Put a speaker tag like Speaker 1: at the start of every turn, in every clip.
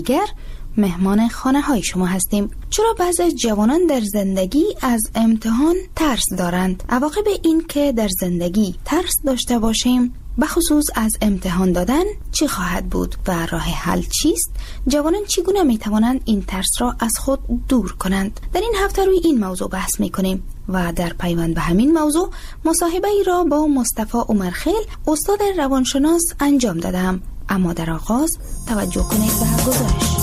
Speaker 1: دیگر مهمان خانه های شما هستیم. چرا بعضی از جوانان در زندگی از امتحان ترس دارند؟ عواقب این که در زندگی ترس داشته باشیم بخصوص از امتحان دادن چی خواهد بود و راه حل چیست؟ جوانان چگونه می توانند این ترس را از خود دور کنند؟ در این هفته روی این موضوع بحث می کنیم و در پیوند به همین موضوع مصاحبه ای را با مصطفی عمرخیل استاد روانشناس انجام دادم. اما در آغاز توجه کنید به گزارش.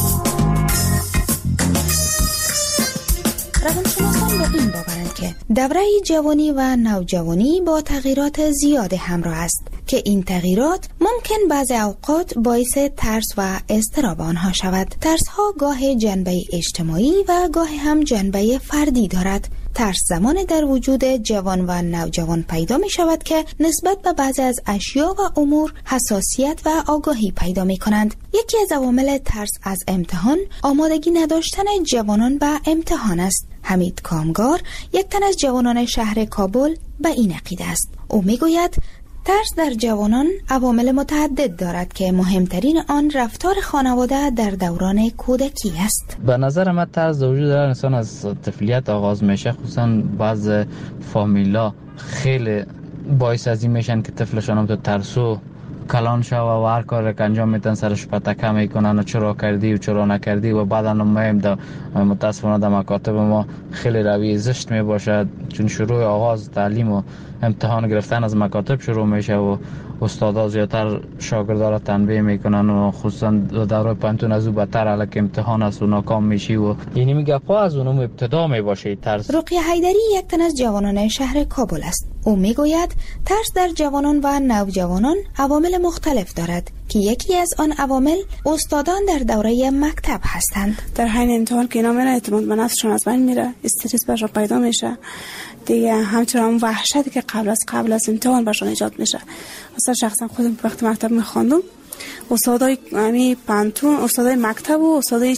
Speaker 1: روانشناسان به این باورند که دوره جوانی و نوجوانی با تغییرات زیاد همراه است که این تغییرات ممکن بعضی اوقات باعث ترس و اضطراب آنها شود. ترس ها گاه جنبه اجتماعی و گاه هم جنبه فردی دارد. ترس زمان در وجود جوان و نوجوان پیدا می شود که نسبت به بعضی از اشیا و امور حساسیت و آگاهی پیدا می کنند. یکی از عوامل ترس از امتحان آمادگی نداشتن جوانان به امتحان است. حمید کامگار، یک تن از جوانان شهر کابل، به این عقیده است. او می گوید ترس در جوانان عوامل متعدد دارد که مهمترین آن رفتار خانواده در دوران کودکی است.
Speaker 2: به نظر من ترس در وجود انسان از طفولیت آغاز میشه، خصوصا بعض فامیلا خیلی باعث از این میشن که طفلشان هم تو ترسو کلان شو و هر کار که انجام میتن سرش پتکه میکنن و چرا کردی و چرا نکردی و بعدا هم متاسفانه در مکاتب ما خیلی روی زشت میباشد، چون شروع آغاز تعلیم و امتحان گرفتن از مکاتب شروع میشه و استادا زیادتر شاگردا را تنبیه میکنن و خصوصا دوره پانتون از او بدتر الک امتحان است و ناکام میشی و یعنی میگه پا از اونم ابتدا میباشه ترس.
Speaker 1: رقیه حیدری یک تن از جوانان شهر کابل است. او میگوید ترس در جوانان و نوجوانان عوامل مختلف دارد که یکی از آن عوامل استادان در دوره مکتب هستند.
Speaker 3: در حین امتحان که اینا میره اعتماد به نفسشون از بین میره، استرس برشون پیدا میشه دیگه، همچنین هم وحشتی که قبل از امتحان برشون ایجاد میشه. مثلا شخصا خودم وقتی مکتب میخواندم استادای پانتون، استادای مکتب و استادای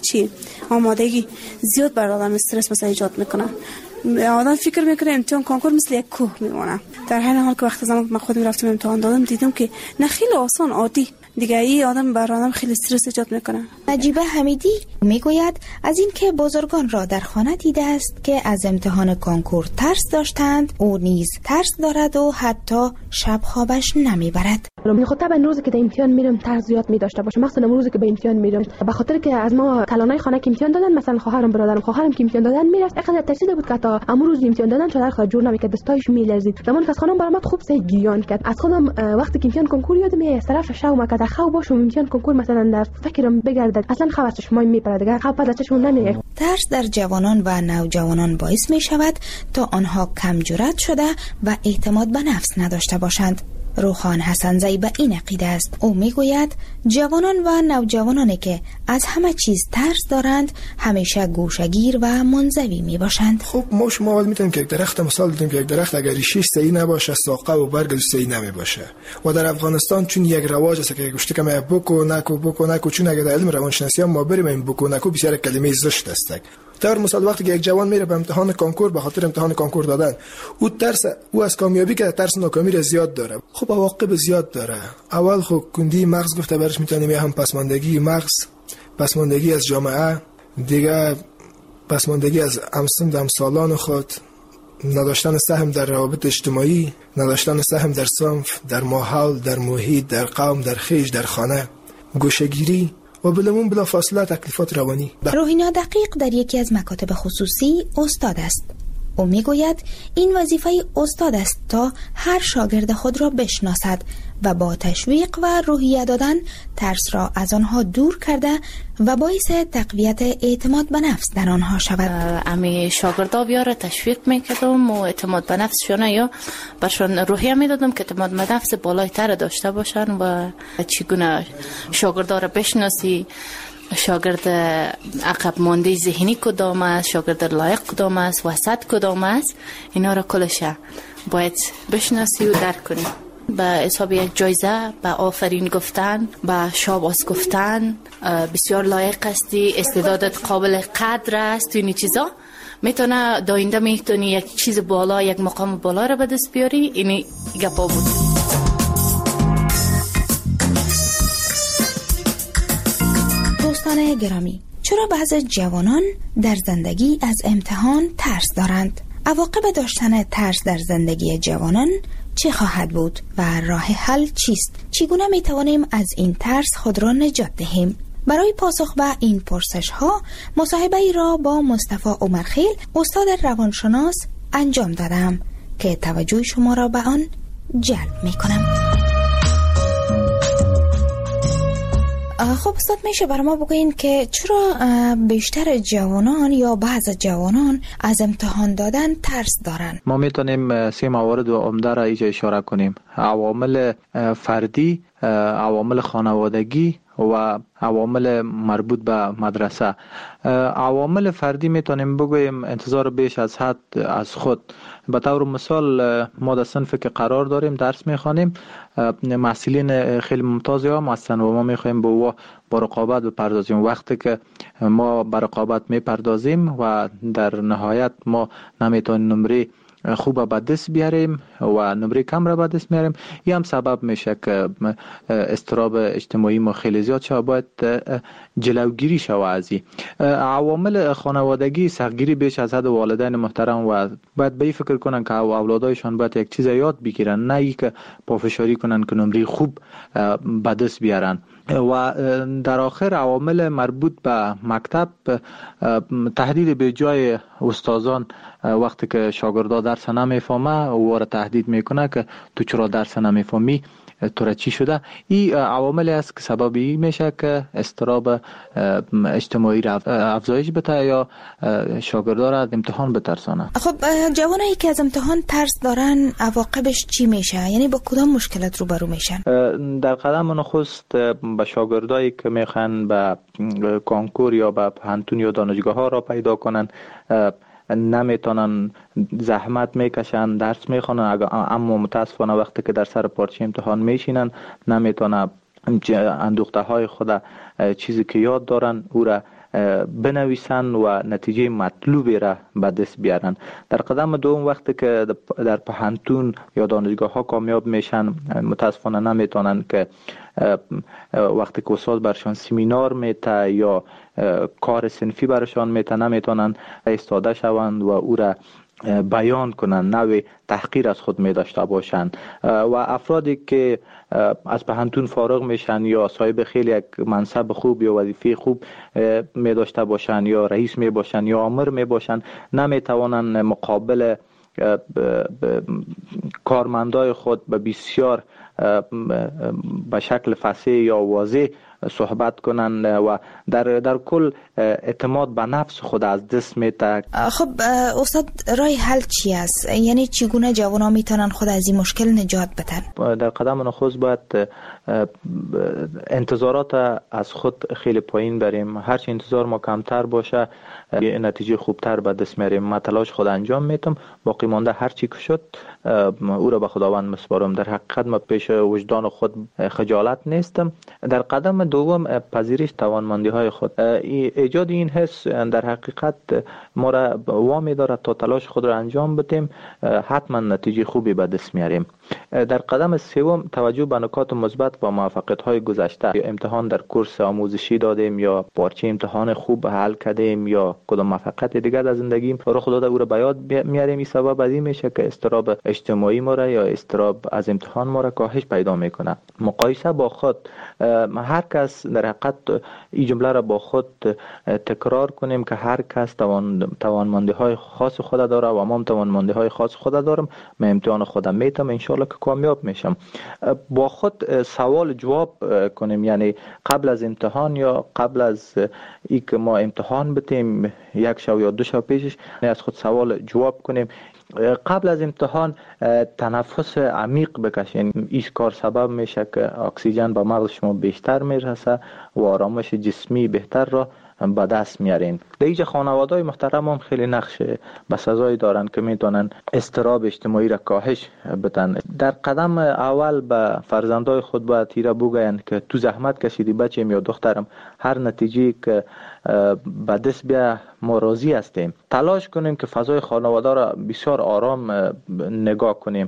Speaker 3: آمادگی زیاد بر آدم استرس مثلا ایجاد میکنن. آدم فکر میکنه امتحان کنکور مثل یک کوه میمونه، در حین حال که وقتی زمان من خودم رفتم امتحان دادم دیدم که نه، خیلی آسان عادی دیگه. ای آدم بر آدم خیلی استرس ایجاد میکنه.
Speaker 1: نجیبه حمیدی میگوید از این که بزرگان را در خانه دیده است که از امتحان کنکور ترس داشتند، او نیز ترس دارد و حتی شب خوابش نمیبرد.
Speaker 4: من خود طبعا روزی که در امتحان میرم ترس زیاد می‌داشته باشه، مخصوصا روزی که به امتحان میرم، به خاطر که از ما کلانای خانه که امتحان دادن، مثلا خواهرم برادرم خواهرم که امتحان دادن میرفت، اینقدر ترسیده بود که تا امروز امتحان دادن چادر خود جور نمیکرد، دستایش میلرزید. زمان که از خانم برآمد خوب سه گریان کرد. از خودم وقتی که امتحان کنکور یادم از طرف شوم که خو باشم امتحان کنکور مثلا در فکرم بگردد، اصلا خبر چشمای میپره دیگه، خبر از چشم نمیاد.
Speaker 1: ترس در جوانان و نوجوانان باعث می شود تا آنها کم جرأت شده و اعتماد به نفس نداشته باشند. روخان حسنزی به این عقیده است. او میگوید جوانان و نوجوانانی که از همه چیز ترس دارند همیشه گوشه‌گیر و منزوی میباشند.
Speaker 5: خب ما شما اول میتونیم که یک درخت مثال بدیم که یک درخت اگر ریشش صحیح نباشه ساقه و برگ صحیح نمیباشه. و در افغانستان چون یک رواج است که گوشت که بوکو نکو چون اگر در علم روانشناسی ما بریم این بوکو نکو بسیار کلمه زشت است. در مثال وقتی که یک جوان میره به امتحان کنکور به خاطر امتحان کنکور دادن، او از کامیابی که ترس ناکامی را زیاد داره. خب عواقب زیاد داره. اول خب کندی مغز گفته برش میتونیم هم پسماندگی مغز، پسماندگی از جامعه، دیگه پسماندگی از همسالان خود، نداشتن سهم در روابط اجتماعی، نداشتن سهم در صنف، در ماحول، در محیط، در قوم، در خیش، در خانه، گوشه‌گیری و بلا فاصله تکلیفات روانی.
Speaker 1: روحینا دقیق در یکی از مکاتب خصوصی استاد است. او میگوید این وظیفه استاد است تا هر شاگرد خود را بشناسد و با تشویق و روحیه دادن ترس را از آنها دور کرده و باعث تقویت اعتماد به نفس در آنها شود.
Speaker 6: امی شاگردا بیاره تشویق میکردم و اعتماد به نفسشون یا برشون روحیه میدادم که اعتماد به نفس بالایتر داشته باشن و چگونه شاگردا را بشناسی، شاگرد عقب مانده ذهنی کدام است، شاگرد لایق کدام است، وسط کدام است، اینا را کلش باید بشناسی و درک کنی. به حساب یک جایزه، به آفرین گفتن، به شاباس گفتن، بسیار لایق هستی، استعدادت قابل قدر است، اینی چیزا میتونه داینده میتونی یک چیز بالا، یک مقام بالا را به دست بیاری. اینی گپا بود.
Speaker 1: دوستان شنوندگان گرامی، چرا بعضی جوانان در زندگی از امتحان ترس دارند؟ عواقب داشتن ترس در زندگی جوانان چه خواهد بود و راه حل چیست؟ چگونه می توانیم از این ترس خود را نجات دهیم؟ برای پاسخ به این پرسش ها مصاحبه ای را با مصطفی عمرخیل، استاد روانشناس انجام دادم که توجه شما را به آن جلب می کنم. خب استاد، میشه برای ما بگوین که چرا بیشتر جوانان یا بعض جوانان از امتحان دادن ترس دارن؟
Speaker 7: ما میتونیم 3 موارد عمده را اینجا اشاره کنیم: عوامل فردی، عوامل خانوادگی و عوامل مربوط به مدرسه. عوامل فردی میتونیم بگوییم انتظار بیش از حد از خود. به طور مثال ما در صنفی که قرار داریم درس میخوانیم، محصلین خیلی ممتازی هم هستن و ما میخوایم با رقابت بپردازیم. وقتی که ما به رقابت میپردازیم و در نهایت ما نمیتونیم نمره خوب به دست بیاریم و نمره کم را به دست میاریم، این هم سبب میشه که اضطراب اجتماعی ما خیلی زیاد شد. باید جلوگیری شود از این عوامل خانوادگی. سختگیری بیش از حد والدین محترم و باید به این فکر کنن که اولادایشان باید یک چیز یاد بگیرن، نه ای که پافشاری کنن که نمره خوب به دست بیارن. و در آخر عوامل مربوط به مکتب، تهدید به جای استادان. وقتی که شاگردا درس نمیفهمه او را تهدید میکنه که تو چرا درس نمیفهمی، تو را چی شده. این عواملی است که سببی میشه که اضطراب اجتماعی را افزایش بده یا شاگردا را از امتحان بترسانه.
Speaker 1: خب جوانایی که از امتحان ترس دارن عواقبش چی میشه؟ یعنی با کدام مشکلات روبرو میشن؟
Speaker 7: در قدم نخست به شاگردایی که میخوان به کنکور یا به پانتون یا دانشگاه ها را پیدا کنن، نمیتونن، زحمت میکشن، درس میخوانن، اما متاسفانه وقتی که در سر پارچه امتحان میشینن نمیتونن اندوخته های خود، چیزی که یاد دارن او را بنویسن و نتیجه مطلوبی را به دست بیارن. در قدم دوم وقتی که در پانتون یا دانشگاه ها کامیاب میشن، متاسفانه نمیتونن که وقتی که استاد برشان سمینار میته یا کار صنفی برشان میته نمیتونن ایستاده شوند و او را بیان کنن، نوع تحقیر از خود می داشته باشند. و افرادی که از پانتون فارغ میشن یا صاحب خیلی یک منصب خوب یا وظیفه خوب می داشته باشند یا رئیس می باشند یا آمر می باشند، نمی توانند مقابل کارمندای خود به بسیار به شکل فصیح یا واضح صحبت کنند و در کل اعتماد به نفس خود از دست میده.
Speaker 1: خب استاد، راه حل چی است؟ یعنی چگونه جوانان میتونن خود از این مشکل نجات بدن؟
Speaker 7: در قدم نخست باید انتظارات از خود خیلی پایین بریم. هرچی انتظار ما کمتر باشه نتیجه خوبتر به دست میاریم. من تلاش خود انجام میتم، باقی مانده هرچی که شد او را به خداوند مسپارم. در حقیقت ما پیش وجدان خود خجالت نیستم. در قدم دوم پذیرش توانمندی های خود. ایجاد این حس در حقیقت ما را وامی دارد تا تلاش خود را انجام بدیم، حتما نتیجه خوبی به دست میاریم. در قدم سوم توجه به نکات مثبت و موفقیت های گذشته. امتحان در کورس آموزشی دادیم یا پارچه امتحان خوب حل کردیم یا کدام موفقیت دیگر در زندگی رخ داده او را به یاد میاریم. این سبب از این میشه که اضطراب اجتماعی ما را یا اضطراب از امتحان ما را کاهش پیدا میکنه. مقایسه با خود، هر کس در حقیقت این جمله را با خود تکرار کنیم که هر کس توانمندی های خاص خود داره و ما هم توانمندی های خاص خود دارم. من امتحان خودم میتم، انشالله که کامیاب میشم. با خود سوال جواب کنیم، یعنی قبل از امتحان یا قبل از ای که ما امتحان بتیم یک شب یا 2 شب پیشش از خود سوال جواب کنیم. قبل از امتحان تنفس عمیق بکشین. این کار سبب میشه که اکسیژن به مغز شما بیشتر میرسه و آرامش جسمی بهتر را به دست میارین. دیگه خانواده‌های محترم هم خیلی نقش بسزایی دارن که میتونن اضطراب اجتماعی را کاهش بدن. در قدم اول به فرزندای خود باید تیره بگوین که تو زحمت کشیدی بچه‌م یا دخترم، هر نتیجه که به دست بیا ما راضی هستیم. تلاش کنیم که فضای خانواده را بسیار آرام نگاه کنیم.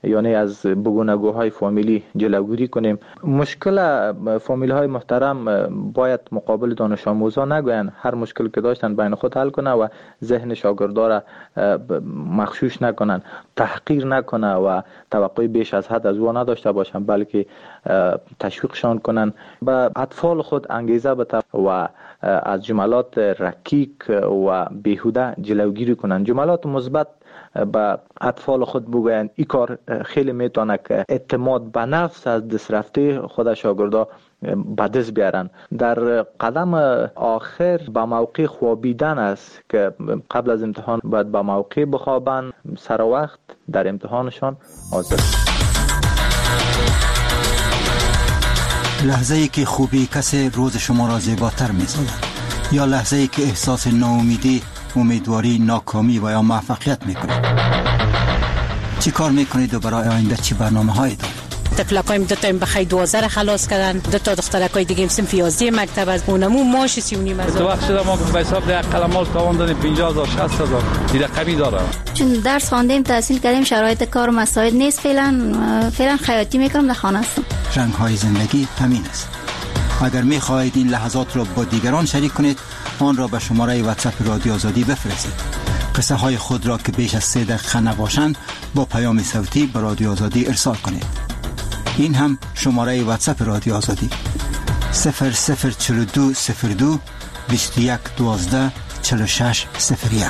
Speaker 7: یعنی از بگونگوهای فامیلی جلوگیری کنیم. مشکل فامیل های محترم باید مقابل دانش آموزان نگویند، هر مشکل که داشتن بین خود حل کنه و ذهن شاگردا را مغشوش نکنن، تحقیر نکنه و توقع بیش از حد از او نداشته باشن، بلکه تشویقشان کنن، به اطفال خود انگیزه بده و از جملات رکیک و بیهوده جلوگیری کنن. جملات مثبت به اطفال خود بگویند. این کار خیلی میتونه که اعتماد به نفس از دست رفته خود شاگردا به دست بیارن. در قدم آخر به موقع خوابیدن است که قبل از امتحان باید به موقع بخوابن، سر وقت در امتحانشان حاضر.
Speaker 8: لحظه ای که خوبی کسی روز شما را زیباتر می‌سازد، یا لحظه ای که احساس ناامیدی، امیدواری، ناکامی و یا موفقیت میکنید. چی کار میکنید و برای آینده چی برنامه‌هایی دارید؟
Speaker 9: تفلکایم دو تا بخای 12 خلاص کردن، دو تا دخترکای دیگه صنف 11 مکتب از اونمو ماش 39 هزار.
Speaker 10: تو وقت شده ما به حساب ده قلمال تاوان دادیم 50000 60000 این رقمی داره.
Speaker 11: چون درس خواندیم، تحصیل کردیم، شرایط کار مساعد نیست، فعلا خیاطی میکنم، در خانه هستم.
Speaker 8: رنگ های زندگی همین است. اگر میخواهید این لحظات را با دیگران شریک کنید، آن را به شماره واتساپ رادیو آزادی بفرستید. قصه های خود را که بیش از 3 دقیقه نباشند با پیام صوتی به رادیو آزادی ارسال کنید. این هم شماره واتساپ رادیو آزادی 004202 21 12 46 01.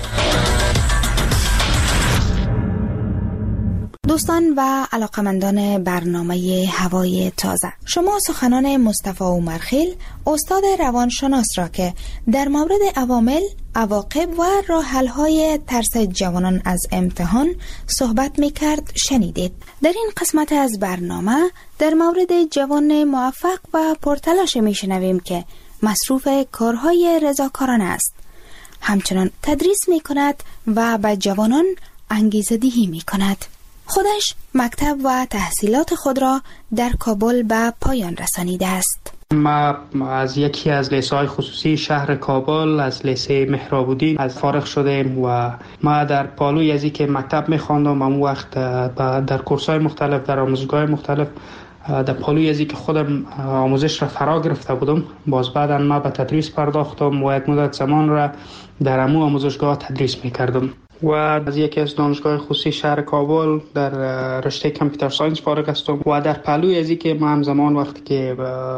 Speaker 1: دوستان و علاقمندان برنامه هوای تازه، شما سخنان مصطفی عمرخیل، استاد روانشناس را که در مورد عوامل، عواقب و راه‌حل‌های ترس جوانان از امتحان صحبت می‌کرد شنیدید. در این قسمت از برنامه در مورد جوان موفق و پرتلاش می‌شنویم که مصروف کارهای رضاکارانه است. همچنان تدریس می‌کند و به جوانان انگیزه دهی می‌کند. خودش مکتب و تحصیلات خود را در کابل به پایان رسانیده است.
Speaker 12: ما از یکی از لیسه‌های خصوصی شهر کابل، از لیسه مهرابودی از فارغ شدیم و ما در پالوی از که مکتب می‌خواندم، اون وقت در کورس‌های مختلف، در آموزشگاه مختلف، در پالوی از که خودم آموزش را فرا گرفته بودم. باز بعداً ما به تدریس پرداختم و یک مدت زمان را در امو آموزشگاه تدریس می‌کردم. و از یکی از دانشگاه خصوصی شهر کابل در رشته کامپیوتر ساینس فارغ هستم و در پهلوی از اینکه ما همزمان وقتی که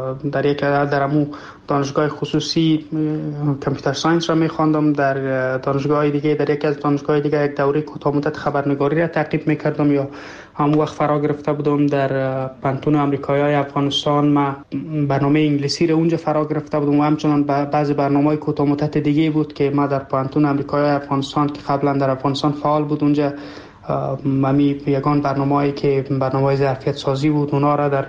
Speaker 12: در امو دانشگاه خصوصی کامپیوتر ساینس را می‌خواندم، در دانشگاه دیگه، در یکی از دانشگاه دیگه یک دوره کوتاه مدت خبرنگاری را تعقیب می‌کردم یا همون وقت فرا گرفته بودم. در پانتون آمریکایی افغانستان ما برنامه انگلیسی را اونجا فرا گرفته بودم و همچنان بعضی برنامه‌های کوتاه مدت دیگه بود که ما در پانتون آمریکایی افغانستان که قبلا در افغانستان فعال بود، اونجا ممی یگان برنامه‌ای که برنامه ظرفیت سازی بود، اونا را در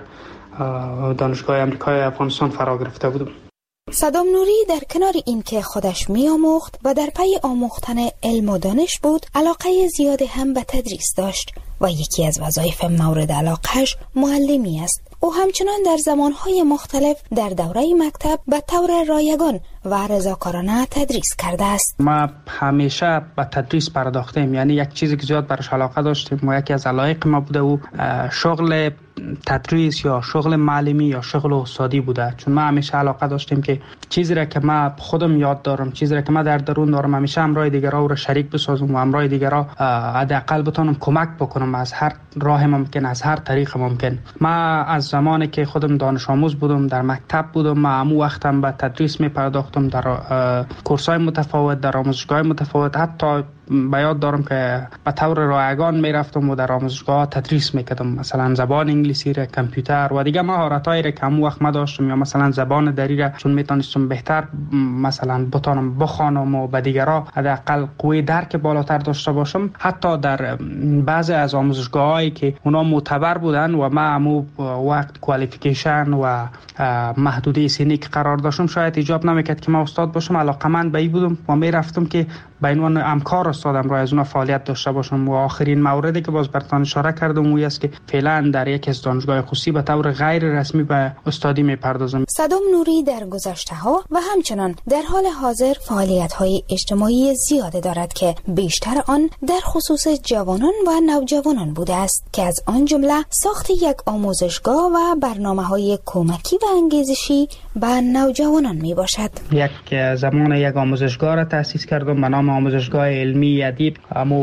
Speaker 12: دانشگاه آمریکایی افغانستان فرا گرفته بودم.
Speaker 1: صدام نوری در کنار این که خودش می‌آموخت و در پی آموختن علم و دانش بود، علاقه زیادی هم به تدریس داشت و یکی از وظایف مورد علاقهش معلمی است. او همچنان در زمانهای مختلف در دوره مکتب به طور رایگان و رضاکارانه تدریس کرده است.
Speaker 12: ما همیشه به تدریس پرداختیم، یعنی یک چیزی که زیاد برش علاقه داشتیم و یکی از علایق ما بوده و شغل تدریس یا شغل معلمی یا شغل استادی بوده. چون ما همیشه علاقه داشتیم که چیزی را که ما خودم یاد دارم، چیزی را که ما در درون دارم، همیشه همراه دیگران رو شریک بسازم و همراه دیگران حداقل بتونم کمک بکنم از هر راه ممکن، از هر طریق ممکن. ما از زمانی که خودم دانش آموز بودم، در مکتب بودم، ما همو وقتم به تدریس می پرداختم در کورس‌های متفاوت، در آموزشگاه متفاوت. حتی به یاد دارم که به طور رایگان می رفتم و در آموزشگاه تدریس میکردم، مثلا زبان انگلیسی را، کامپیوتر و دیگه مهارت‌هایی را که همون وقت ما داشتم، یا مثلا زبان دری را چون میتونستم بهتر مثلا بتونم بخوانم و به دیگران حداقل قوی درک بالاتر داشته باشم. حتی در بعضی از آموزشگاهایی که اونا معتبر بودن و ما همون وقت کوالیفیکیشن و محدوده سنی که قرار داشتم، شاید ایجاب نمیکرد که ما استاد باشم. علاقه‌مند به این بودم و میرفتم که به عنوان همکار درخواست دادم راه از اونها فعالیت داشته باشم. و آخرین موردی که باز براتون اشاره کردم اون است که فعلا در یک از دانشگاه خصوصی به طور غیر رسمی به استادی میپردازم.
Speaker 1: صدام نوری در گذشته‌ها و همچنان در حال حاضر فعالیت‌های اجتماعی زیاده دارد که بیشتر آن در خصوص جوانان و نوجوانان بوده است که از آن جمله ساخت یک آموزشگاه و برنامه‌های کمکی و انگیزشی به نوجوانان میباشد.
Speaker 12: زمان یک آموزشگاه را تأسیس کردم به نام آموزشگاه علمی ادیب. اما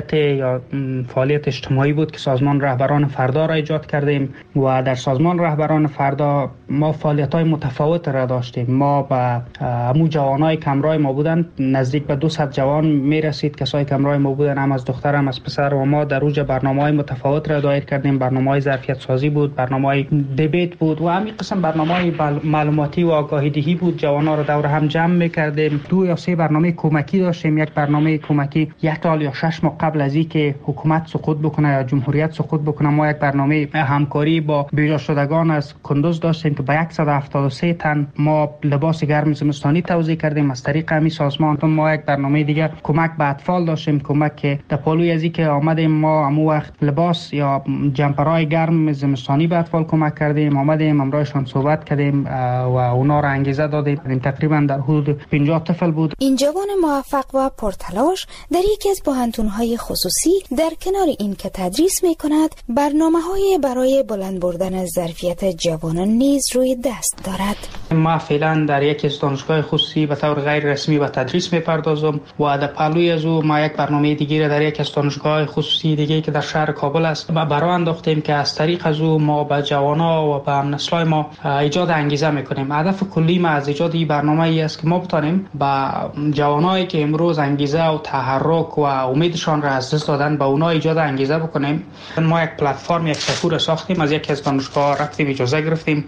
Speaker 12: فعالیت اجتماعی بود که سازمان رهبران فردا را ایجاد کردیم و در سازمان رهبران فردا ما فعالیت‌های متفاوت را داشتیم. ما با همو جوانای کمرای ما بودن نزدیک به 200 جوان میرسید، کسای کمرای ما بودن، هم از دختر هم از پسر، و ما در اوج برنامه‌های متفاوت را دایر کردیم. برنامه‌های ظرفیت سازی بود، برنامه‌های دیبیت بود و همین قسم برنامه‌های معلوماتی و آگاهی دهی بود. جوانا را دور هم جمع می‌کردیم. 2 یا 3 برنامه کمکی داشتیم. یک برنامه کمکی 1 سال یا 6 ماه قبل از اینکه حکومت سقوط بکنه یا جمهوریت سقوط بکنه ما یک برنامه همکاری با بیجا شدگان از کندوز داشتیم که به 173 تن ما لباس گرم زمستانی توزیع کردیم از طریق همین سازمان. ما یک برنامه دیگه کمک به اطفال داشتیم، کمک که در پالوی ازی که آمدیم ما همو وقت لباس یا جمپرهای گرم زمستانی به اطفال کمک کردیم، آمدیم امرایشان صحبت کردیم و اونا را انگیزه دادیم. تقریبا در حدود 50 طفل بود.
Speaker 1: این جوان موفق و پرتلاش در یکی از پوهنتون‌های خصوصی در کنار این که تدریس می‌کند برنامه‌های برای بلند بردن ظرفیت جوانان نیز روی دست دارد.
Speaker 12: ما فعلا در یک از دانشگاه خصوصی به طور غیر رسمی به تدریس می‌پردازم و در پهلوی از او ما یک برنامه دیگه را در یک از دانشگاه خصوصی دیگه که در شهر کابل است برای انداختیم که از طریق از او ما به جوانا و به هم‌نسلای ما ایجاد انگیزه می‌کنیم. هدف کلی ما از ایجاد این برنامه ای است که ما بتانیم با جوانایی که امروز انگیزه و تحرک و امیدشان را از دست دادن به اونا ایجاد انگیزه بکنیم. ما یک پلتفرم، یک سفور ساختیم، از یک از دانشگاه رفتیم اجازه گرفتیم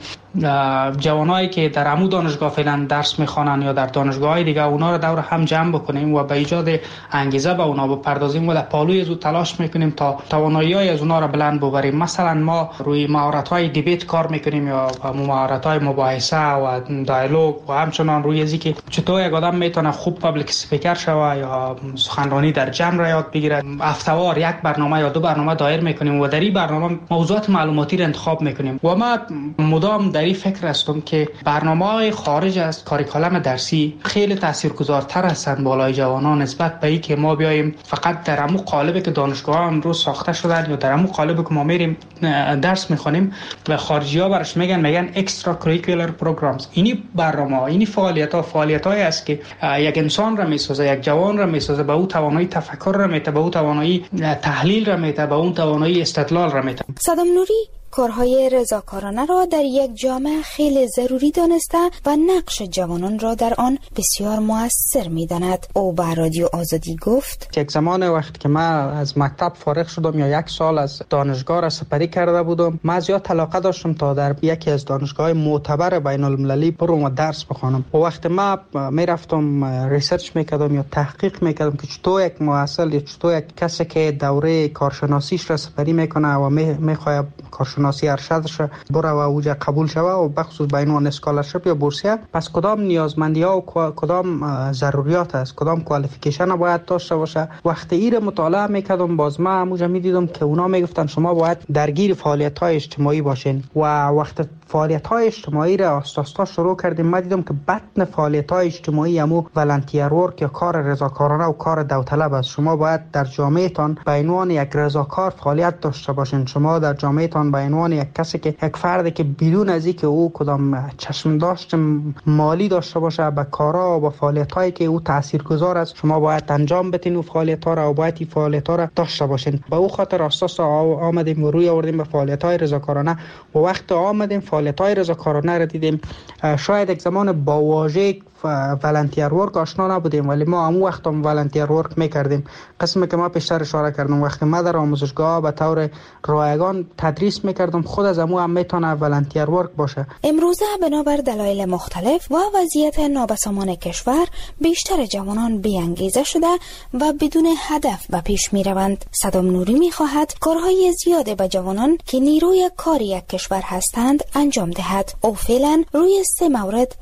Speaker 12: جوانایی که در عمو دانشگاه فعلا درس میخوانن یا در دانشگاه‌های دیگه اونا رو دور هم جمع بکنیم و به ایجاد انگیزه به اونا بپردازیم و در پالوی از او تلاش میکنیم تا توانایی‌های از اونا رو بلند ببریم. مثلا ما روی مهارت‌های دیبیت کار میکنیم یا مهارت‌های مباحثه و دیالوگ و همچنان روی ازی که چطور یک آدم میتونه خوب پابلیک اسپیکر شوه یا سخنرانی در جمع را یاد بگیره. هفته‌وار یک برنامه یا 2 برنامه دایر میکنیم و در این برنامه موضوعات معلوماتی را انتخاب میکنیم و ما مدام در این فکر هستم که برنامه‌های خارج از کاریکولم درسی خیلی تاثیرگذارتر هستند بالای جوانان نسبت به اینکه ما بیایم فقط در همون قالبی که دانشگاه امروز ساخته شدن یا در همون قالبی که ما میریم درس میخونیم و خارجی‌ها برش میگن اکسترا کریکولر پروگرامز. اینی برنامه، اینی فعالیت‌های است که یک انسان را میسازه، یک جوان را میسازه، به او توانایی تفکر را میده، به او توانایی تحلیل را میده، به اون توانایی استدلال را میده.
Speaker 1: صدام نوری کارهای رضاکارانه را در یک جامعه خیلی ضروری دانسته و نقش جوانان را در آن بسیار مؤثر می‌داند. او به رادیو آزادی گفت:
Speaker 12: یک زمان وقتی که من از مکتب فارغ شدم یا 1 سال از دانشگاه را سپری کرده بودم، من زیاد علاقه داشتم تا در یکی از دانشگاه‌های معتبر بین‌المللی برم و درس بخوانم. و وقتی من میرفتم ریسرچ میکردم یا تحقیق میکردم که چطور یک محصل یا چطور یک کسی که دوره کارشناسیش را سپری میکنه و میخواد کارشناسی ارشدش بره و اوجا قبول شوه و بخصوص به عنوان اسکالرشپ یا بورسیه، پس کدام نیازمندی ها و کدام ضروریات است، کدام کوالیفیکیشن باید داشته باشه. وقتی این رو مطالعه میکردم باز من همونجا میدیدم که اونا میگفتن شما باید درگیر فعالیت های اجتماعی باشین و وقتی فعالیت های اجتماعی را آستاستا شروع کردیم من دیدم که بطن فعالیت های اجتماعی همو ولنتیر ورک یا کار رضاکارانه و کار داوطلب است. شما باید در جامعهتان به عنوان یک رضاکار فعالیت داشته باشین. شما در جامعهتان به عنوان یک کسی که یک فردی که بدون از اینکه او کدام چشم داشت مالی داشته باشه به کارا و به فعالیت هایی که او تاثیرگذار است شما باید انجام بدین و فعالیت ها را و باید این فعالیت ها را داشته باشین. به او خاطر اساس آمدیم و روی آوردیم به فعالیت های رضاکارانه و وقت آمدیم فعالیت های رضاکارانه را دیدیم. شاید یک زمان با واژه ولنتیر ورک آشنا نبودیم ولی ما همون وقت هم ولنتیر ورک میکردیم. قسمی که ما پیشتر اشاره کردم وقتی ما در آموزشگاه به طور رایگان تدریس میکردم خود از همون هم میتونه ولنتیر ورک باشه.
Speaker 1: امروزه بنابر دلایل مختلف و وضعیت نابسامان کشور بیشتر جوانان بی‌انگیزه شده و بدون هدف به پیش میروند. صدام نوری میخواهد کارهای زیاده به جوانان که نیروی کار یک کشور هستند انجام دهد. او فعلا روی 3 مورد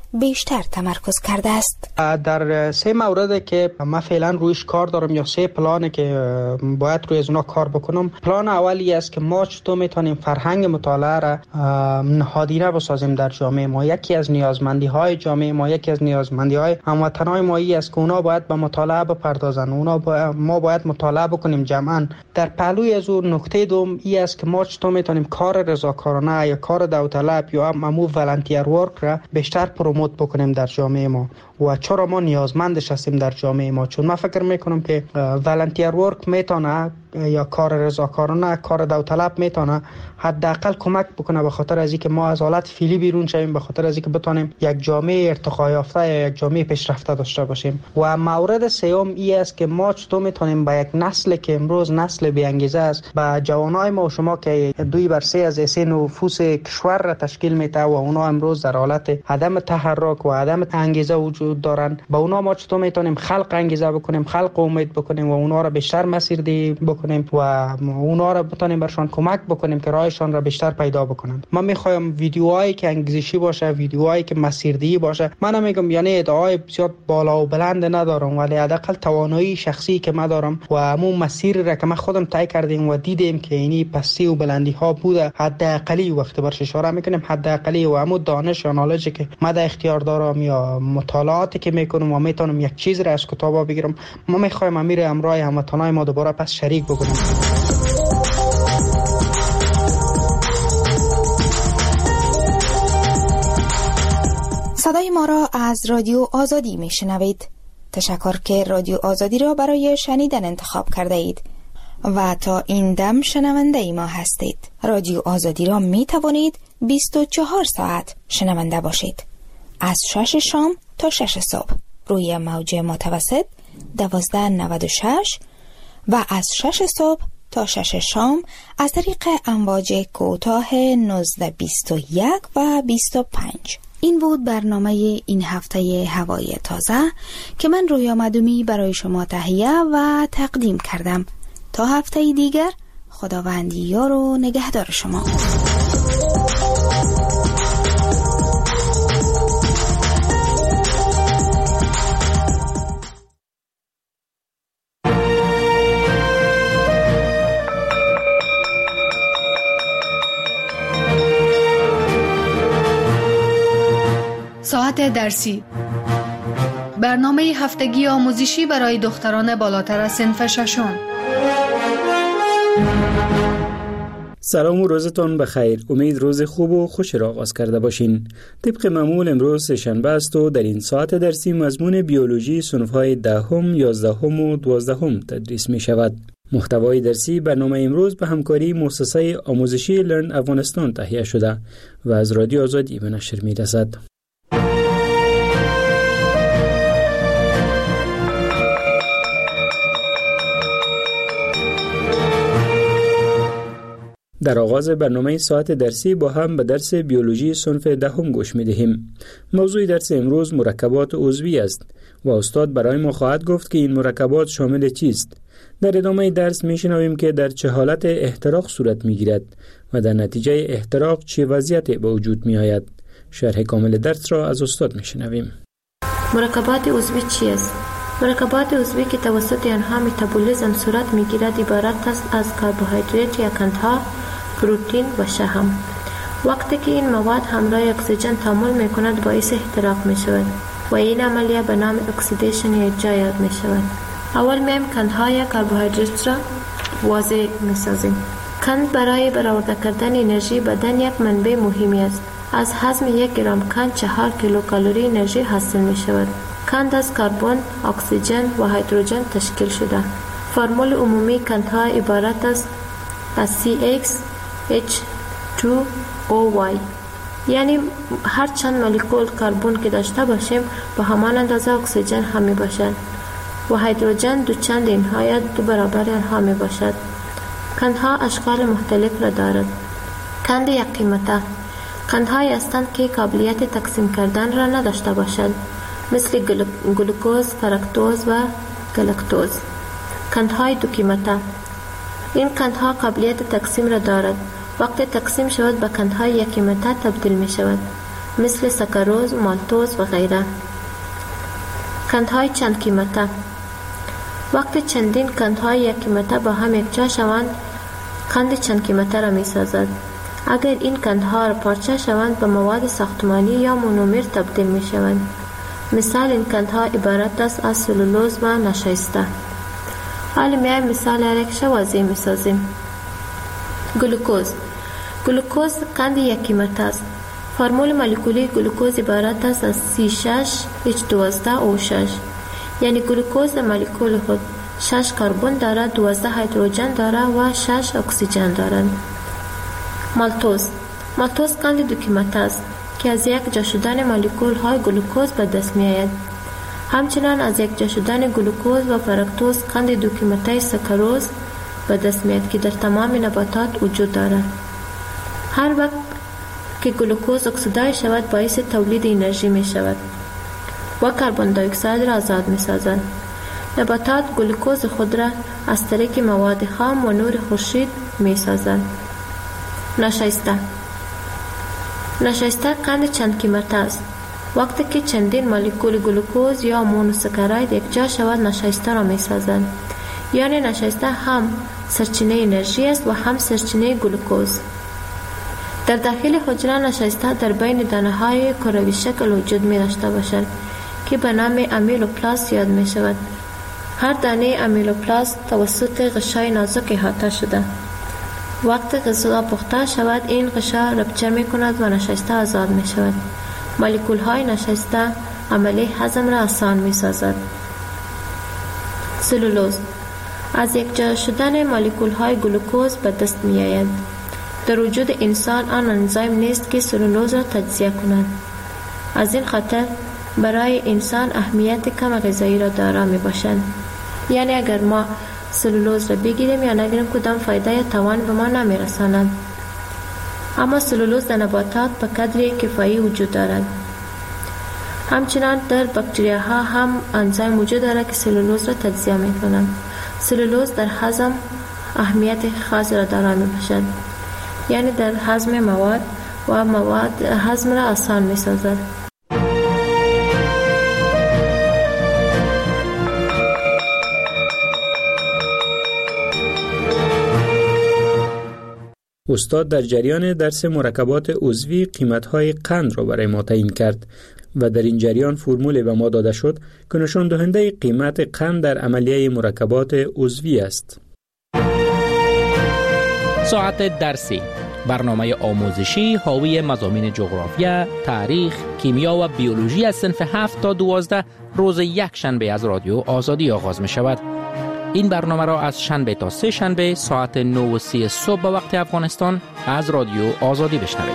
Speaker 1: بیشتر تمرکز کرده است.
Speaker 12: در 3 مورد که من فعلا رویش کار دارم یا 3 پلانه که باید روی از اونا کار بکنم. پلان اولی است که ما چطور میتونیم فرهنگ مطالعه را نهادینه بسازیم در جامعه ما. یکی از نیازمندی های جامعه ما، یکی از نیازمندی های هموطنان ما است که اونا باید به مطالعه بپردازن. ما باید مطالعه بکنیم جمعاً. در پهلوی از اون نکته دوم این است که ما چطور میتونیم کار رضاکارانه یا کار داوطلب یا امو والنتیر ورک را بیشتر پروموت بکنیم در جامعه ما و چرا ما نیازمندش هستیم در جامعه ما. چون من فکر میکنم که والنتیر ورک میتونه یا کار رضاکارانه، کار داوطلب میتونه حداقل کمک بکنه به خاطر از اینکه ما از حالت فعلی بیرون شویم، به خاطر از اینکه بتونیم یک جامعه ارتقا یافته یا یک جامعه پیشرفته داشته باشیم. و مورد سوم این است که ما چطور میتونیم با یک نسل که امروز نسل بی انگیزه است، با جوانای ما و شما که 2/3 از ایسه نفوس کشور را تشکیل میده و اونا امروز در حالت عدم تحرک و عدم انگیزه وجود دارن، با اونا ما چطور میتونیم خلق انگیزه بکنیم، خلق امید بکنیم و اونا را بیشتر مسیردهی بکنیم و اونا را بتونیم برشان کمک بکنیم که راهشان را بیشتر پیدا بکنن. من میخوایم ویدیوهایی که انگیزشی باشه، ویدیوهایی که مسیردهی باشه. من نمیگم یعنی ادعای بسیار بالا و بلند ندارم، ولی حداقل توانایی شخصی که من دارم و همون مسیر را که من خودم طی کردیم و دیدیم که اینی پستی و بلندی ها بوده، حداقلی وقت برش اشاره میکنیم حداقلی و همون دانش یا نالجی که من در اختیار دارم یا مطالعاتی که میکنم و میتونم یک چیز را از کتابا بگیرم، ما میخوایم امیر امرای هموطنای ما دوباره پس شریک بکنیم.
Speaker 1: صدای ما را از رادیو آزادی میشنوید. تشکر که رادیو آزادی را برای شنیدن انتخاب کرده اید و تا این دم شنونده ما هستید. رادیو آزادی را می توانید 24 ساعت شنونده باشید. از 6 شام تا 6 صبح روی موج متوسط 1296 و از 6 صبح تا 6 شام از طریق امواج کوتاه 1921 و 25. این بود برنامه این هفته هوای تازه که من رویا مدومی برای شما تهیه و تقدیم کردم. تا هفته دیگر خداوند یار و نگهدار شما.
Speaker 13: ساعت درسی، برنامه هفتگی آموزشی برای دختران بالاتر از صنف ششم.
Speaker 14: سلام و روزتان بخیر. امید روز خوب و خوش را آغاز کرده باشین. طبق معمول امروز شنبه است و در این ساعت درسی مضمون بیولوژی صنف‌های 10، 11 و 12 تدریس می شود. محتوای درسی برنامه امروز به همکاری مؤسسه آموزشی لرن افغانستان تهیه شده و از رادیو آزادی به نشر می رسد. در آغاز برنامه ساعت درسی با هم به درس بیولوژی صنف 10 گوش می دهیم. موضوع درس امروز مرکبات عضوی است و استاد برای ما خواهد گفت که این مرکبات شامل چیست. در ادامه درس می شنویم که در چه حالت احتراق صورت می گیرد و در نتیجه احتراق چه وضعیتی به وجود می آید. شرح کامل درس را از استاد می شنویم.
Speaker 15: مرکبات عضوی چیست؟ مرکبات عضوی که توسط آنها متابولیسم صورت می گیرد عبارت است از کربوهیدرات یا قندها، پروتئین و شحم. وقتی که این مواد همراه اکسیژن تعامل می کند باعث احتراق می شود و این عملیه به نام اکسیدیشن یا اجزا می شود. اول میم قندها یا کربوهیدرات را واضح می سازیم. قند برای برآورده کردن انرژی بدن یک منبع مهمی است. از هضم 1 گرم قند 4 کیلوکالری انرژی حاصل می شود. قند از کربن، اکسیژن و هیدروژن تشکیل شده. فرمول عمومی قندها عبارت است از CXH2OY، یعنی هر چند مولکول کربن که داشته باشیم به همان اندازه اکسیژن هم می باشد و هیدروژن دو چند اینها یا 2 برابر آنها می باشد. قندها اشکال مختلف را دارد. قند یک قیمته قندهایی هستند که قابلیت تقسیم کردن را نداشته باشند، مثل گلوکوز، فرکتوز و گلاکتوز. قندهای 2 قیمته این قندها قابلیت تقسیم را دارد. وقتی تقسیم شود به قندهای 1 قیمته تبدیل می شود. مثل ساکاروز، مالتوز و غیره. قندهای چند قیمته. وقتی چندین قندهای یک قیمته با هم یکجا شوند قند چند قیمته را می سازد. اگر این قندها را پارچه شوند به مواد ساختمانی یا مونومر تبدیل می شوند. مثال این قندها عبارت است از سلولوز و نشایسته. حالا میایم مثال یک واضح می سازیم. گلوکوز. گلوکوز قند یک قیمت است. فرمول مولکولی گلوکوز عبارت است از C6H12O6. یعنی گلوکوز در مولکول خود 6 کربن دارد، 12 هیدروژن دارد و 6 اکسیژن دارد. مالتوز. مالتوز قند دو قیمته است که از یک جا شدن مولکول های گلوکوز به دست می آید. همچنان از یک جا شدن گلوکوز و فرکتوز قند دو قیمته ساکاروز به دست می آید که در تمام نباتات وجود دارد. هر وقت که گلوکوز اکسیدای شود باعث تولید انرژی می شود و کربن دی اکساید را آزاد می سازد. نباتات گلوکوز خود را از طریق مواد خام و نور خورشید می سازند. نشایسته. نشایسته قند چند قیمته است. وقتی که چندین مولکول گلوکوز یا مونوساکاراید یکجا شود نشایسته را می سازند. یعنی نشایسته هم سرچینه انرژی است و هم سرچینه گلوکوز. در داخل حجره نشایسته در بین دانه های کروی شکل وجود می داشته باشد که به نام امیلوپلاست یاد می شود. هر دانه امیلوپلاست توسط غشای نازک احاطه شده. وقتی غذا پخته شود این غشا رپچه می کند و نشایسته آزاد می شود. مولکول های نشایسته عملی هضم را آسان می سازد. سلولوز. از یک جا شدن مولکول های گلوکوز به دست می آید. در وجود انسان آن انزیم نیست که سلولوز را تجزیه کند. از این خاطر برای انسان اهمیت کم غذایی را دارا می باشد. یعنی اگر ما سلولوز را بگیریم یا نگیریم کدام فایده یا توان به ما نمی رساند. اما سلولوز در نباتات به قدر کفایی وجود دارد. همچنان در باکتریاها هم انزیم وجود دارد که سلولوز را تجزیه می کنند. سلولوز در هضم اهمیت خاص را دارا می باشد. یعنی در هضم مواد و مواد هضم را آسان می سازد.
Speaker 14: استاد در جریان درس مرکبات عضوی قیمت‌های قند را برای ما تعیین کرد و در این جریان فرمولی به ما داده شد که نشان دهنده قیمت قند در عملیه مرکبات عضوی است.
Speaker 16: ساعت درسی، برنامه آموزشی حاوی مضامین جغرافیا، تاریخ، کیمیا و بیولوژی از صنف 7 تا 12 روز یک شنبه از رادیو آزادی آغاز می شود. این برنامه را از شنبه تا سه شنبه ساعت 9:30 صبح به وقت افغانستان از رادیو آزادی بشنوید.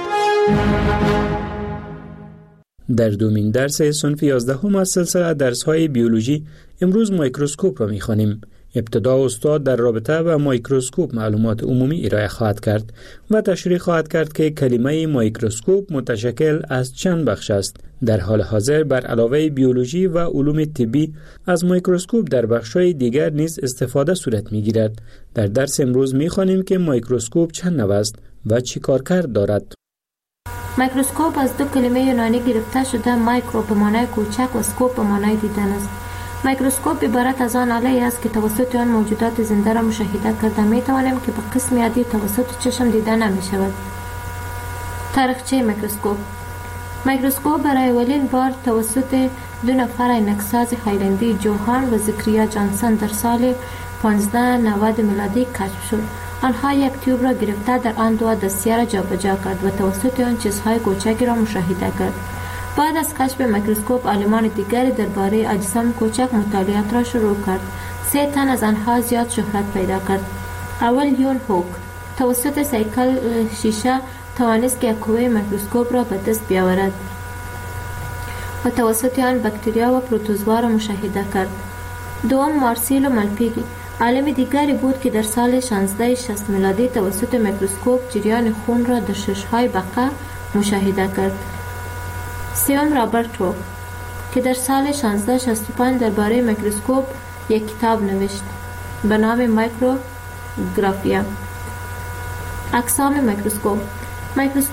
Speaker 14: در دومین درس صنف 11 از سلسله درس‌های بیولوژی امروز میکروسکوپ را می‌خوانیم. ابتدا استاد در رابطه با میکروسکوپ معلومات عمومی ارائه خواهد کرد و تشریح خواهد کرد که کلمه میکروسکوپ متشکل از چند بخش است. در حال حاضر بر علاوه بیولوژی و علوم طبی از میکروسکوپ در بخش‌های دیگر نیز استفاده صورت می‌گیرد. در درس امروز می‌خوانیم که میکروسکوپ چند نوع است و چی کارکرد دارد.
Speaker 15: میکروسکوپ از دو کلمه یونانی گرفته شده، مایکرو به معنای کوچک و اسکوپ به معنای دیدن است. میکروسکوپ عبارت از آن آله است که توسط آن موجودات زنده را مشاهده کرده می‌توانیم که به قسم عادی توسط چشم دیده نمی‌شود. تاریخچه میکروسکوپ. میکروسکوپ برای اولین بار توسط دو نفر عینک‌ساز هایلندی، جوهان و زکریا جانسن در سال 1590 میلادی کشف شد. آنها یک تیوب را گرفته در آن دو دستیه را جابجا کرد و توسط آن چیزهای کوچکی را مشاهده کرد. بعد از کشف میکروسکوپ عالمان دیگری درباره اجسام کوچک مطالعات را شروع کرد. 3 تن از آنها زیاد شهرت پیدا کرد. اول یون هوک توسط سیکل شیشه توانست که یک قوه میکروسکوپ را به دست بیاورد و توسط آن باکتریا و پروتوزوا را مشاهده کرد. دوم مارسیلو مالپیگی عالم دیگری بود که در سال 1660 میلادی توسط میکروسکوپ جریان خون را در شش‌های بقا مشاهده کرد. سوم رابرت روک که در سال 1665 درباره میکروسکوپ یک کتاب نوشت به نام مایکروگرافیا. اقسام میکروسکوپ. میکروسکوپ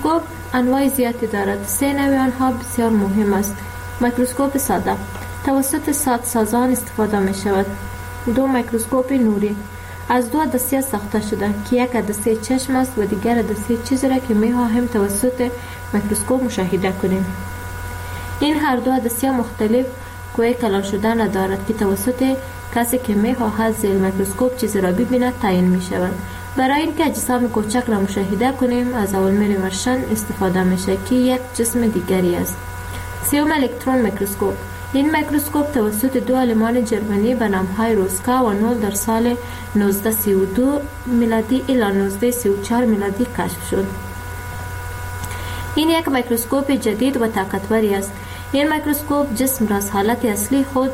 Speaker 15: انواع زیادی دارد. 3 نوع آنها بسیار مهم است. میکروسکوپ ساده توسط سازان استفاده می شود. 2 میکروسکوپ نوری از 2 عدسیه ساخته شده که یک عدسیه چشم است و دیگر عدسیه چیزی را که می خواهیم توسط میکروسکوپ مشاهده کنیم. این هر 2 عدسیه مختلف کوه کلان شده ندارد که توسط کسی که می خواهد زیر میکروسکوپ چیزی را ببیند تعیین می شود. برای اینکه اجسام کوچک را مشاهده کنیم از اولمیر ورشن استفاده می شود که یک جسم دیگری است. 3 الکترون میکروسکوپ. این میکروسکوپ توسط 2 عالمان جرمنی به نام‌های روسکا و نول در سال 1932 میلادی الی 1934 میلادی کشف شد. این یک میکروسکوپ جدید و طاقتوری است. این میکروسکوپ جسم را از حالت اصلی خود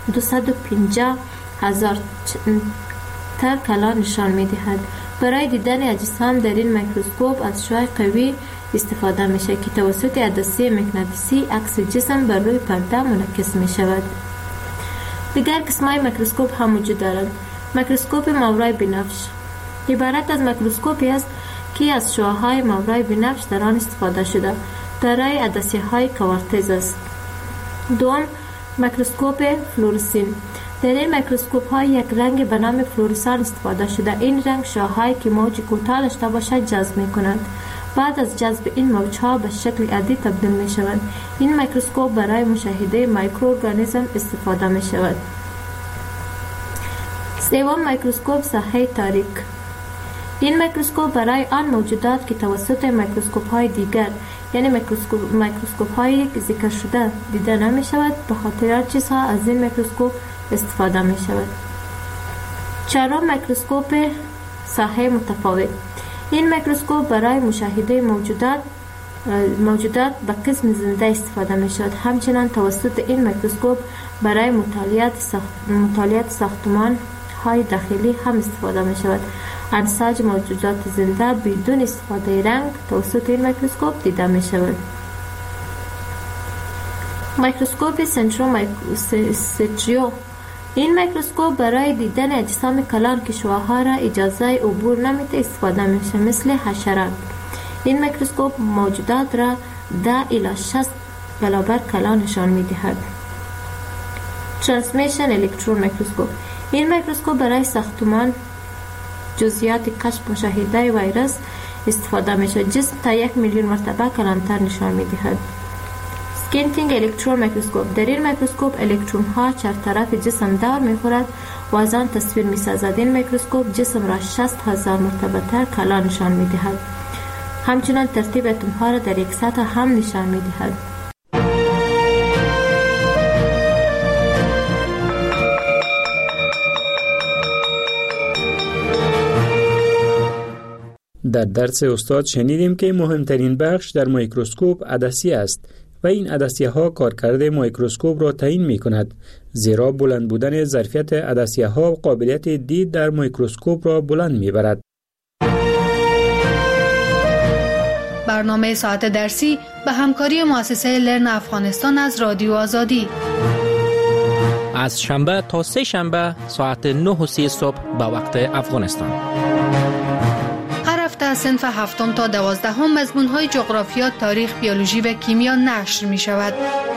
Speaker 15: 250,000 تر کلان نشان می‌دهد. برای دیدن اجسام در این میکروسکوپ از شعاع قوی استفاده میشه که توسط عدسه مغناطیسی عکس جسم بر روی پرده منعکس میشود. دیگر قسم‌های میکروسکوپ هم وجود دارند. میکروسکوپ ماورای بنفش عبارت از میکروسکوپی است که از شعاع‌های ماورای بنفش در آن استفاده شده دارای عدسه‌های کوارتز است. 2 میکروسکوپ فلورسین. در این میکروسکوپ ها یک رنگ به نام فلورسان استفاده شده. این رنگ شعاع‌هایی که موج کوتاه داشته باشد جذب می‌کنند. بعد از جذب این موج‌ها به شکل عادی تبدیل می‌شوند. این میکروسکوپ برای مشاهده میکروارگانیسم استفاده می‌شود. 3 میکروسکوپ ساحه تاریک. این میکروسکوپ برای آن موجودات که توسط میکروسکوپ‌های دیگر یعنی میکروسکوپ‌های ذکر شده دیده نمی‌شود به خاطر چیزها از این میکروسکوپ استفاده می‌شود. 4 میکروسکوپ ساحه متفاوت. این میکروسکوپ برای مشاهده موجودات به قسم زنده استفاده می‌شود. همچنین توسط این میکروسکوپ برای مطالعات ساختمان های داخلی هم استفاده می‌شود. انساج موجودات زنده بدون استفاده رنگ توسط این میکروسکوپ دیده می‌شود. میکروسکوپ سنترومایکروسکوپ. این میکروسکوپ برای دیدن اجسام کلان که شعاع‌ها را اجازه عبور نمیده استفاده میشه مثل حشرات. این میکروسکوپ موجودات را 10 الی 60 برابر کلان نشان میدهد. ترانسمیشن الکترون میکروسکوپ. این میکروسکوپ برای ساختمان جزئیات کشف مشاهده ویروس استفاده میشه. جسم تا 1 میلیون مرتبه کلانتر نشان میدهد. سکینتینگ الکترون میکروسکوپ. در این میکروسکوپ الکترون ها چهارطرف جسم دور میخورد و از آن تصویر میسازد. این میکروسکوپ جسم را 60,000 مرتبه تر کلان نشان میدهد. همچنان ترتیب اتم ها را در یک سطح هم نشان میدهد.
Speaker 14: در درس استاد شنیدیم که مهمترین بخش در میکروسکوپ عدسیه است و این عدسیه ها کارکرد میکروسکوپ را تعیین می کند، زیرا بلند بودن ظرفیت عدسیه ها قابلیت دید در میکروسکوپ را بلند می برد.
Speaker 13: برنامه ساعت درسی به همکاری مؤسسه لرن افغانستان از رادیو آزادی
Speaker 16: از شنبه تا 3 شنبه ساعت 9:30 صبح به وقت افغانستان.
Speaker 13: هر هفته از صنف 7 تا 12 مضمون‌های جغرافیا، تاریخ، بیولوژی و کیمیا نشر می شود.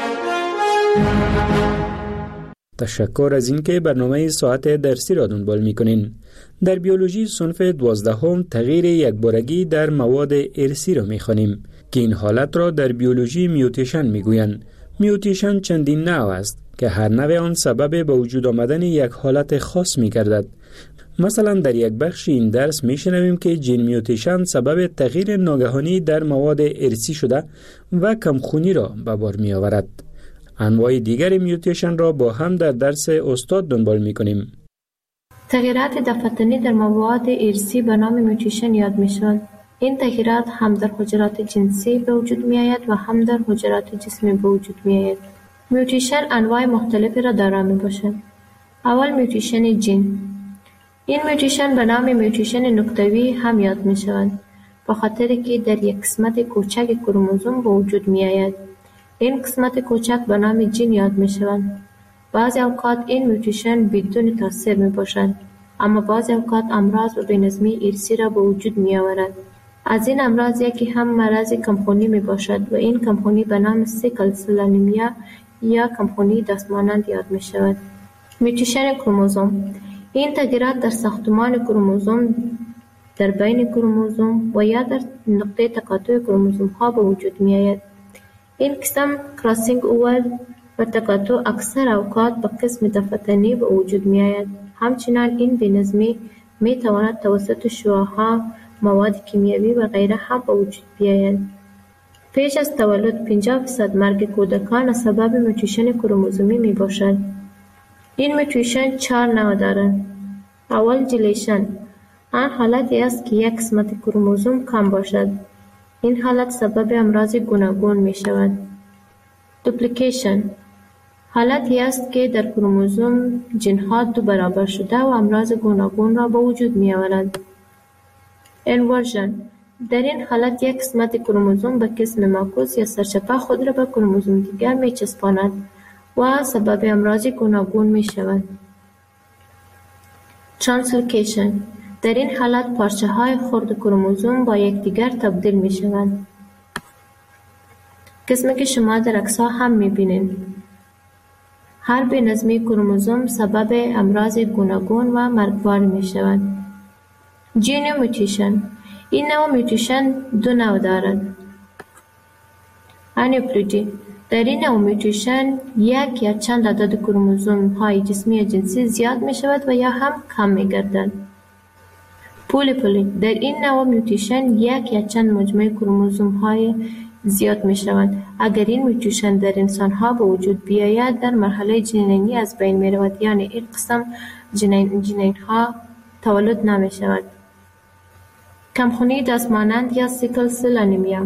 Speaker 14: تشکر از اینکه برنامه ساعت درسی را دنبال می‌کنین. در بیولوژی صنف 12 تغییر یکبارگی در مواد ارثی را می‌خوانیم که این حالت را در بیولوژی میوتیشن می‌گویند. میوتیشن چندین نوع است که هر نوع آن سبب به وجود آمدن یک حالت خاص می‌گردد. مثلا در یک بخش این درس می‌شنویم که جین میوتیشن سبب تغییر ناگهانی در مواد ارثی شده و کمخونی را به بار می‌آورد. انواع دیگر میوتیشن را با هم در درس استاد دنبال می‌کنیم.
Speaker 15: تغییرات دفعتنی در مواد ارثی به نام میوتیشن یاد می‌شود. این تغییرات هم در حجرات جنسی به وجود می‌آید و هم در حجرات جسمی به وجود می‌آید. میوتیشن انواع مختلفی را دارا می‌باشد. اول میوتیشن جین. این میوتیشن به نام میوتیشن نقطه‌ای هم یاد می‌شود، به خاطر که در یک قسمت کوچک کروموزوم به وجود می‌آید. این قسمت کوچک به نام جین یاد می‌شوند. بعضی اوقات این میوتیشن بدون تاثیر می‌باشد، اما بعضی اوقات امراض و بی‌نظمی ارثی را به وجود می‌آورد. از این امراض یکی هم مرض کمخونی می باشد و این کمخونی به نام سیکل سل انیمیا یا کمخونی دستمانند یاد می شود. میوتیشن کروموزوم: این تغییرات در ساختمان کروموزوم، در بین کروموزوم و یا در نقطه تقاطع کروموزوم ها به وجود می آید. این قسم کراسینگ اوور و تقاطع اکثر اوقات به قسم دفتنی به وجود می آید. همچنان این بی‌نظمی می تواند توسط شعاع‌ها، مواد کیمیایی و غیره هم به وجود بیاید. پیش از تولد 50% مرگ کودکان سبب میوتیشن کروموزومی می باشد. این میوتیشن 4 نوع دارد. اول جلیشن: آن حالتی است که یک قسمت کروموزوم کم باشد. این حالت سبب امراض گوناگون می شود. دوپلیکیشن: حالتی است که در کروموزوم ژن‌ها 2 برابر شده و امراض گوناگون را به وجود می آورد. انورژن: در این حالت یک قسمت کروموزوم به قسم معکوس یا سرچپه خود را به کروموزوم دیگر می چسباند و سبب امراض گوناگون می شود. ترانسلوکیشن: در این حالت پارچه های خرد کروموزوم با یکدیگر تبدیل می شوند. قسمی که شما در عکس‌ها هم می بینید. هر بی‌نظمی کروموزوم سبب امراض گوناگون و مرگبار می شود. ژن میوتیشن: این نوع میوتیشن 2 نوع دارد. انیپلویدی: در این نوع میوتیشن یک یا چند عدد کروموزوم های جسمی یا جنسی زیاد می شود و یا هم کم می گردند. پولیپلی: در این نوع میوتیشن یک یا چند مجموعه کروموزوم های زیاد می شوند. اگر این میوتیشن در انسان ها به وجود بیاید در مرحله جنینی از بین می رود، یعنی این قسم جنین ها تولد نمی شود. کمخونی دستمانند یا سیکل سل انیمیا: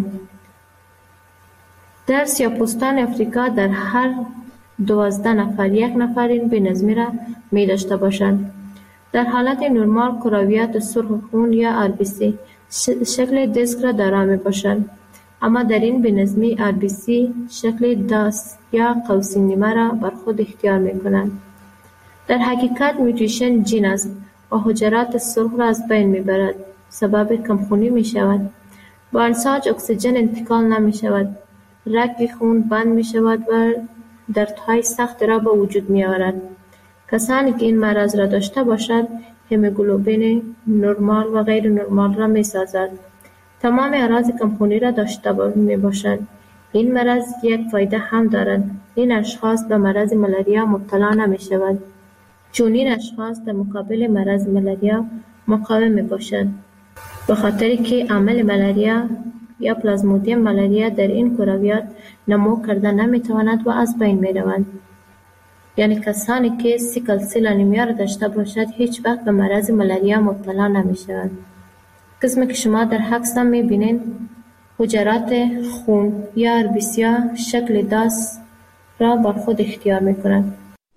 Speaker 15: در سیاه‌پوستان افریقا در هر 12 نفر 1 نفر این بی‌نظمی را می داشته باشند. در حالت نرمال کرویات سرخ خون یا RBC شکل دیسک را دارا می باشند، اما در این بی‌نظمی RBC شکل داس یا قوسی نیمه را بر خود اختیار می کنند. در حقیقت میوتیشن ژن است و حجرات سرخ را از بین می برد، سبب کمخونی می شود. با انساج اکسیژن انتقال نمی شود، رگ خون بند می شود و دردهای سخت را به وجود می آورد. کسانی که این مرض را داشته باشند هموگلوبین نرمال و غیر نرمال را می سازد. تمام اعراض کمخونی را داشته می باشند. این مرض یک فایده هم دارد: این اشخاص به مرض ملاریا مبتلا نمی شوند، چون این اشخاص در مقابل مرض ملاریا مقاوم می باشند، به خاطری که عامل ملاریا یا پلازمودیم ملاریا در این کرویات نمو کرده نمی تواند و از بین می روند. یعنی کسانی که سیکل سل انیمیا را داشته باشد هیچ وقت به مرض ملاریا مبتلا نمی شوند. قسمی که شما در عکس می بینید حجرات خون یا RBC شکل داس را بر خود اختیار می کنند.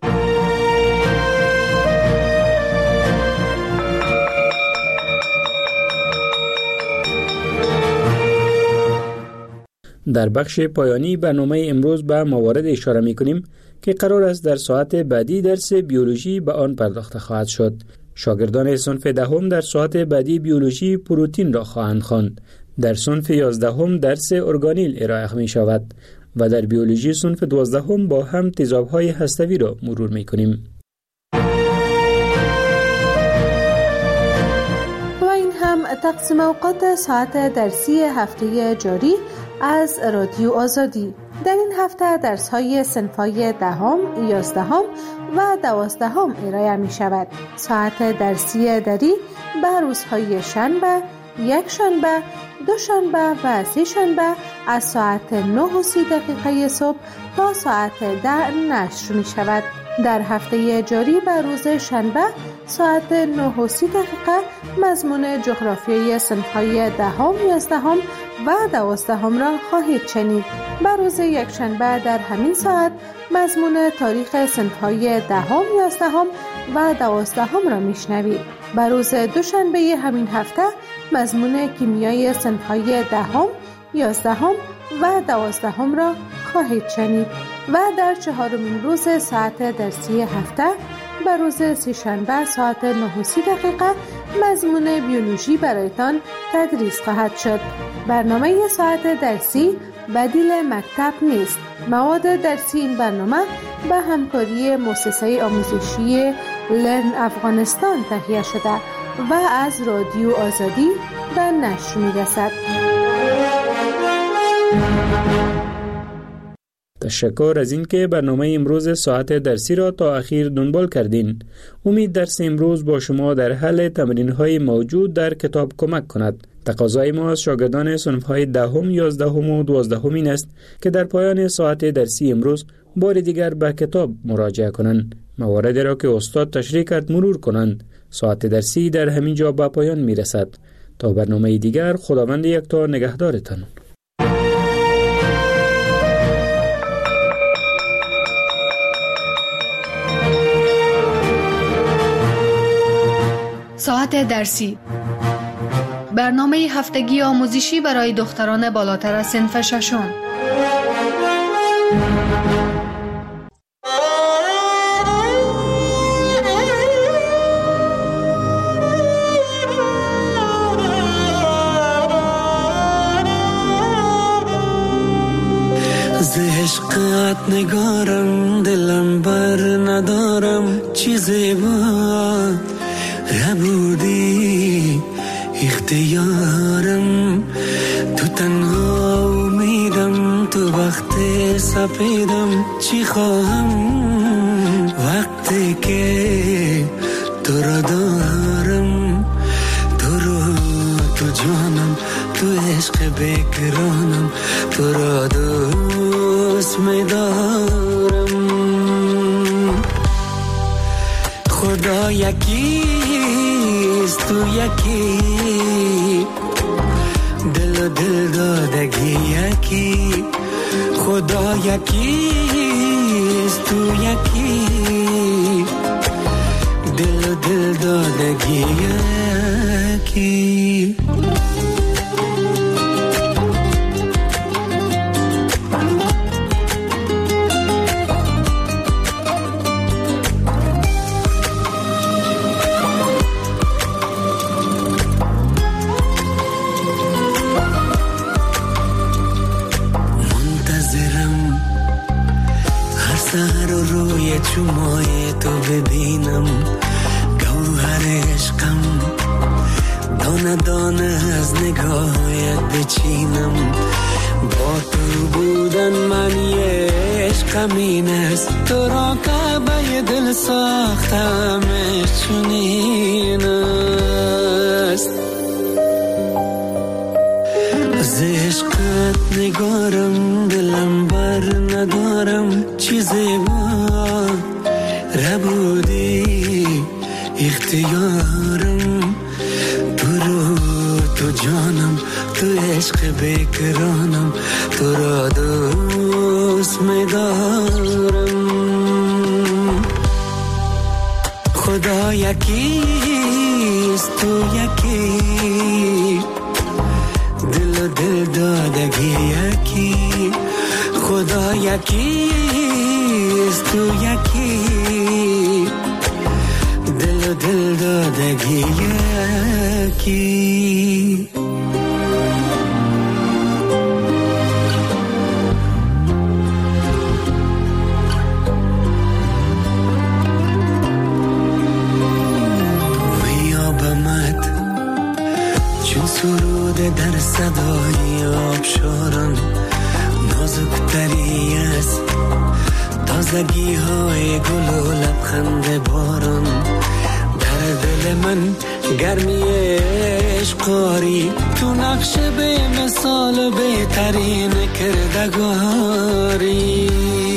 Speaker 14: در بخش پایانی برنامه امروز به موارد اشاره می کنیم که قرار است در ساعت بعدی درس بیولوژی به آن پرداخته خواهد شد. شاگردان صنف دهم در ساعت بعدی بیولوژی پروتین را خواهند خواند. در صنف 11 درس ارگانیل ارائه می شود و در بیولوژی صنف 12 با هم تیزاب‌های هسته‌ای را مرور می کنیم.
Speaker 13: و این هم تقسیم اوقات ساعت درسی هفته جاری از رادیو آزادی. در این هفته درس‌های صنف‌های 10، 11 و 12 ارائه می شود. ساعت درسی دری به روزهای شنبه، یک شنبه، دو شنبه و سه شنبه از ساعت 9:30 صبح تا ساعت 10 نشر می شود. در هفته جاری به روز شنبه ساعت 9:30 مضمون جغرافیای صنف‌های 10، 11 و 12 را خواهید شنید. به روز یک شنبه در همین ساعت مضمون تاریخ صنف‌های 10، 11 و 12 را میشنوید. به روز دوشنبه همین هفته مضمون کیمیای صنف‌های 10، 11 و 12 را خواهید شنید و در چهارمین روز ساعت درسی هفته به روز سه‌شنبه ساعت 9:30 مضمون بیولوژی برایتان تدریس خواهد شد. برنامه ساعت درسی بدیل مکتب نیست. مواد درسی این برنامه به همکاری مؤسسه آموزشی لرن افغانستان تهیه شده و از رادیو آزادی به نشر می‌رسد.
Speaker 14: تشکر از اینکه برنامه امروز ساعت درسی را تا اخیر دنبال کردین. امید درس امروز با شما در حل تمرین‌های موجود در کتاب کمک کند. تقاضای ما از شاگردان صنف‌های 10م، 11م و 12م این است که در پایان ساعت درسی امروز بار دیگر به کتاب مراجعه کنند. مواردی را که استاد تشریح کرد مرور کنند. ساعت درسی در همین جا به پایان میرسد. تا برنامه دیگر، خداوند یکتا نگهدارتان.
Speaker 17: ساعت درسی، برنامه هفتگی آموزشی برای دختران بالاتر از صنف ششم.
Speaker 18: ز عشقت نگارم دلم بر ندارم چیزی بود نبودی اختیارم تو تنها امیدم تو وقت سپیدم چی خواهم وقتی که تو را دارم تو رو تو جانم تو عشق بکرانم تو را دوست می‌دارم خدا یکیست تو یکی دل و دل دادگی یکی خدا یکیست تو یکی دل و دل دادگی یکی چومای تو ببینم گوهر عشقم دانه دانه از نگاهت بچینم با تو بودن من یه عشقم این است تو را کعبه دل ساختمش چنین است از عشقت نگارم دلم بر ندارم چیزی بود ربودی اختیارم تو رو تو جانم تو عشق بکرانم تو را دوست می‌دارم خدا یکیست تو یکی دل و دل دادگی یکی خدا یکیست تو یکی دل و دل دادگی یکی در صدای آبشاران نازکتری است تازگی های گل و لبخند باران در دل من گرمی عشقاری تو نقش به مثال بهترین کردگاری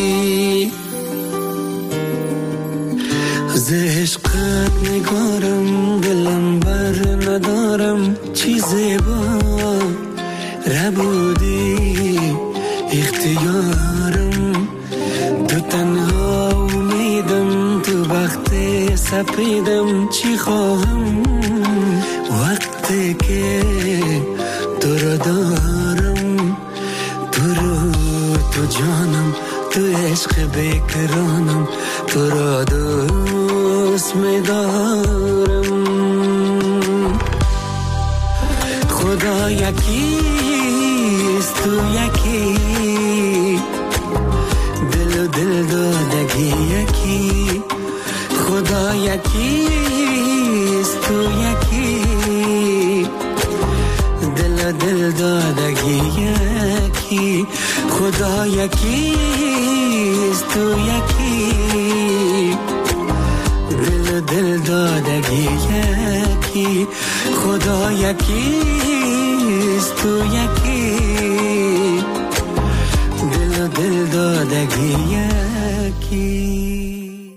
Speaker 18: از عشقت نگارم دلم بر ندارم چیزی با ربودی اختیارم تو تنها امیدم تو وقت سپیدم چی خواهم وقتی که تو را دارم تو رو تو جانم تو عشق بکرانم تو را دوست می‌دارم یکیست تو یکی دل و دل دادگی یکی خدا یکیست تو یکی دل و دل دادگی یکی خدا یکیست تو یکی دل و دل دادگی یکی خدا یکیست تو یکی دل و دل دادگی یکی